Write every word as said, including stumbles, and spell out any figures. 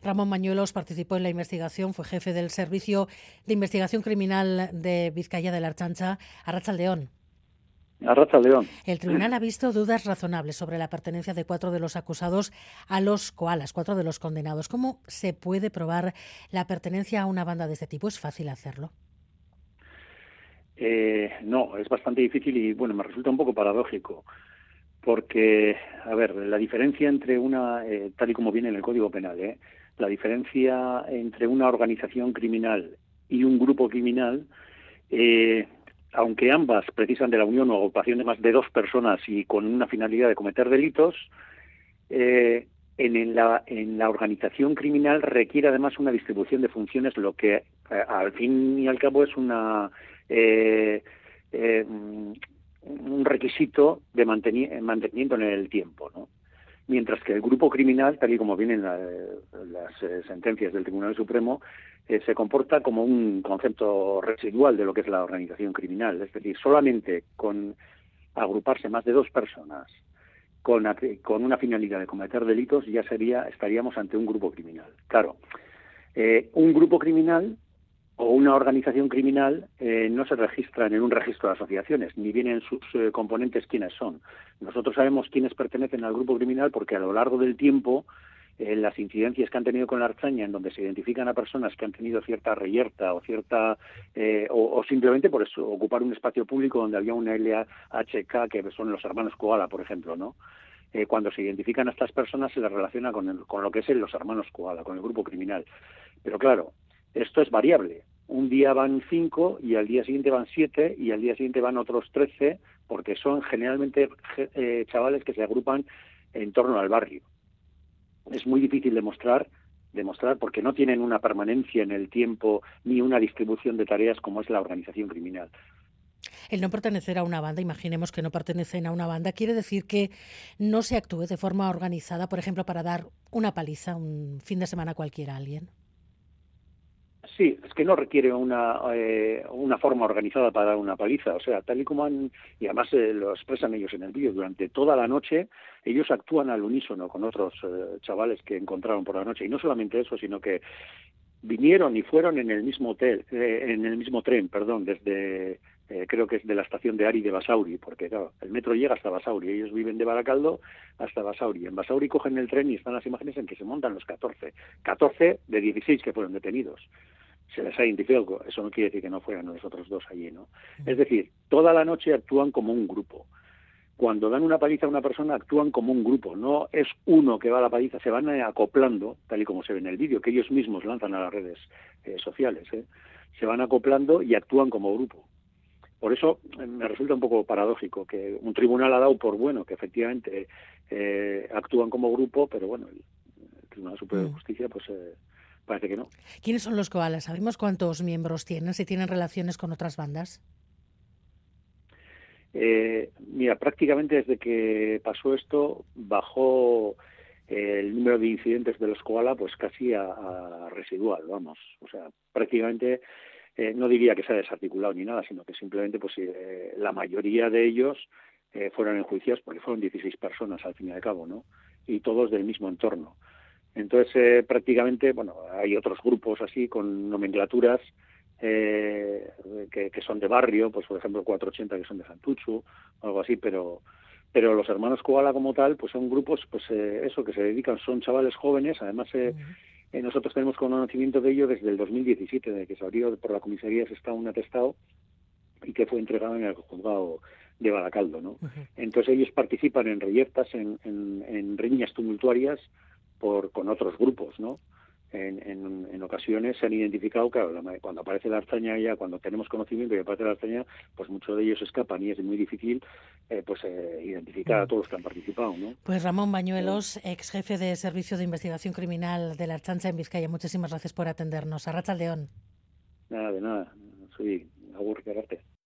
Ramón Bañuelos participó en la investigación, fue jefe del Servicio de Investigación Criminal de Vizcaya de la Ertzaintza. Arratsaldeón. Arratsaldeón. El tribunal ha visto dudas razonables sobre la pertenencia de cuatro de los acusados a los koalas, cuatro de los condenados. ¿Cómo se puede probar la pertenencia a una banda de este tipo? ¿Es fácil hacerlo? Eh, no, es bastante difícil y, bueno, me resulta un poco paradójico. Porque, a ver, la diferencia entre una, eh, tal y como viene en el Código Penal, ¿eh? la diferencia entre una organización criminal y un grupo criminal, eh, aunque ambas precisan de la unión o agrupación de más de dos personas y con una finalidad de cometer delitos, eh, en, la, en la organización criminal requiere además una distribución de funciones, lo que eh, al fin y al cabo es una... Eh, eh, un requisito de manteni- mantenimiento en el tiempo, ¿no? Mientras que el grupo criminal, tal y como vienen la, las eh, sentencias del Tribunal Supremo, eh, se comporta como un concepto residual de lo que es la organización criminal. Es decir, solamente con agruparse más de dos personas con, con una finalidad de cometer delitos ya sería estaríamos ante un grupo criminal. Claro, eh, un grupo criminal o una organización criminal eh, no se registran en un registro de asociaciones, ni vienen sus eh, componentes quiénes son. Nosotros sabemos quiénes pertenecen al grupo criminal porque a lo largo del tiempo, eh, las incidencias que han tenido con la Ertzaintza, en donde se identifican a personas que han tenido cierta reyerta o cierta eh, o, o simplemente por eso ocupar un espacio público donde había una L H K, que son los hermanos Koala, por ejemplo, ¿no? Eh, cuando se identifican a estas personas se les relaciona con, el, con lo que es el, los hermanos Koala, con el grupo criminal. Pero claro, esto es variable. Un día van cinco y al día siguiente van siete y al día siguiente van otros trece, porque son generalmente eh, chavales que se agrupan en torno al barrio. Es muy difícil demostrar, demostrar porque no tienen una permanencia en el tiempo ni una distribución de tareas como es la organización criminal. El no pertenecer a una banda, imaginemos que no pertenecen a una banda, quiere decir que no se actúe de forma organizada, por ejemplo, para dar una paliza un fin de semana cualquiera a alguien. Sí, es que no requiere una eh, una forma organizada para dar una paliza. O sea, tal y como han, y además eh, lo expresan ellos en el vídeo, durante toda la noche ellos actúan al unísono con otros eh, chavales que encontraron por la noche. Y no solamente eso, sino que vinieron y fueron en el mismo hotel, eh, en el mismo tren, perdón, desde eh, creo que es de la estación de Ari de Basauri, porque claro, el metro llega hasta Basauri, ellos viven de Baracaldo hasta Basauri. En Basauri cogen el tren y están las imágenes en que se montan los catorce, catorce de dieciséis que fueron detenidos. Se les ha identificado, eso no quiere decir que no fueran los otros dos allí, ¿no? Es decir, toda la noche actúan como un grupo. Cuando dan una paliza a una persona actúan como un grupo, no es uno que va a la paliza, se van acoplando, tal y como se ve en el vídeo, que ellos mismos lanzan a las redes eh, sociales, ¿eh? Se van acoplando y actúan como grupo. Por eso eh, me resulta un poco paradójico que un tribunal ha dado por bueno que efectivamente eh, actúan como grupo, pero bueno, el, el Tribunal Superior de Justicia pues eh, parece que no. ¿Quiénes son los koalas? ¿Sabemos cuántos miembros tienen? ¿Si tienen relaciones con otras bandas? Eh, mira, prácticamente desde que pasó esto bajó eh, el número de incidentes de los koala pues casi a, a residual, vamos. O sea, prácticamente eh, no diría que se ha desarticulado ni nada, sino que simplemente pues eh, la mayoría de ellos eh, fueron enjuiciados porque fueron dieciséis personas al fin y al cabo, ¿no? Y todos del mismo entorno. Entonces, eh, prácticamente, bueno, hay otros grupos así con nomenclaturas eh, que, que son de barrio, pues por ejemplo cuatrocientos ochenta que son de Santuchu o algo así, pero pero los hermanos Koala como tal, pues son grupos, pues eh, eso, que se dedican, son chavales jóvenes, además eh, eh, nosotros tenemos conocimiento de ello desde el dos mil diecisiete, de que se abrió por la comisaría de Sestao un atestado y que fue entregado en el juzgado de Baracaldo, ¿no? Uh-huh. Entonces ellos participan en reyertas, en, en, en riñas tumultuarias por con otros grupos, ¿no? En, en, en ocasiones se han identificado, claro, la, cuando aparece la Ertzaintza ya, cuando tenemos conocimiento y aparece la Ertzaintza, pues muchos de ellos escapan y es muy difícil eh, pues eh, identificar a todos los que han participado, ¿no? Pues Ramón Bañuelos, ex jefe de Servicio de Investigación Criminal de la Ertzaintza en Vizcaya, muchísimas gracias por atendernos. Arratsaldeón. Nada, de nada, soy Agur Gararte.